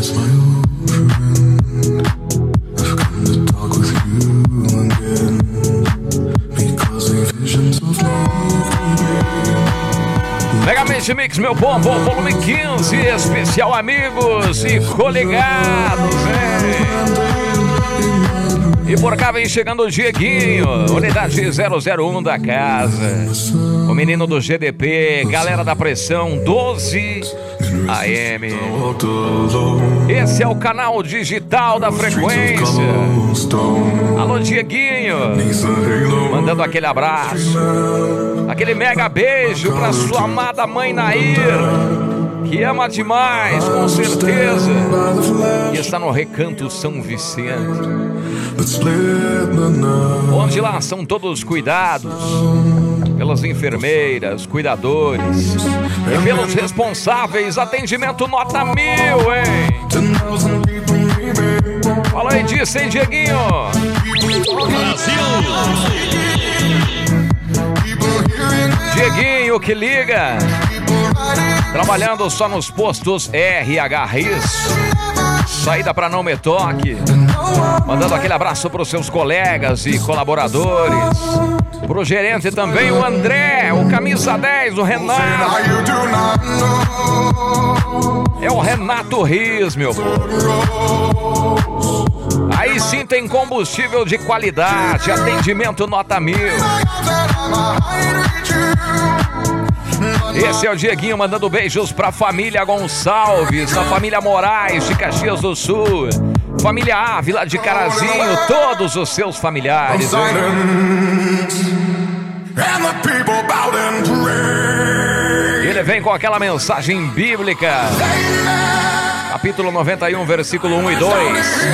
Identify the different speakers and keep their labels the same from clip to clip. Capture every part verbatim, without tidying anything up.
Speaker 1: Megamente Mix, meu povo, volume quinze, especial amigos e coligados, hein? E por cá vem chegando o Dieguinho, unidade zero zero um da casa. O menino do G D P, galera da pressão doze A M. Esse é o canal digital da frequência. Alô, Dieguinho, mandando aquele abraço, aquele mega beijo pra sua amada mãe Nair, que ama demais, com certeza, e está no Recanto São Vicente, onde lá são todos cuidados pelas enfermeiras, cuidadores e pelos responsáveis. Atendimento nota mil, hein? Fala aí disso, hein, Dieguinho? Brasil! Dieguinho que liga, trabalhando só nos postos R H Ris, saída pra Não Me Toque, mandando aquele abraço pros seus colegas e colaboradores, pro gerente também, o André, o camisa dez, o Renato. É o Renato Riz, meu povo. Aí sim tem combustível de qualidade, atendimento nota mil. Esse é o Dieguinho mandando beijos pra família Gonçalves, a família Moraes de Caxias do Sul, família Ávila de Carazinho, todos os seus familiares, hein? Ele vem com aquela mensagem bíblica, capítulo noventa e um, versículo um e dois.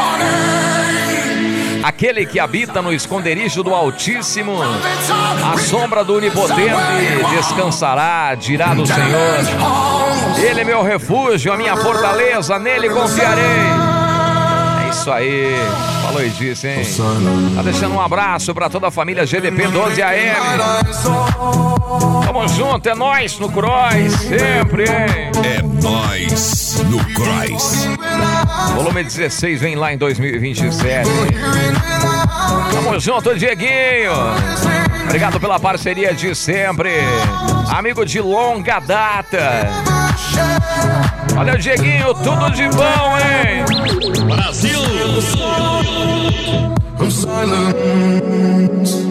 Speaker 1: Aquele que habita no esconderijo do Altíssimo, à sombra do Onipotente descansará, dirá do Senhor. Ele é meu refúgio, a minha fortaleza, nele confiarei. É isso aí, falou e disse, hein? Tá deixando um abraço pra toda a família G D P doze A M. Tamo junto, é nóis no Cross, sempre, hein?
Speaker 2: É nóis no Cross.
Speaker 1: Volume dezesseis vem lá em dois mil e vinte e sete. Tamo junto, Dieguinho. Obrigado pela parceria de sempre. Amigo de longa data. Olha o Dieguinho, tudo de bom, hein?
Speaker 2: Brasil!
Speaker 3: I'm silent.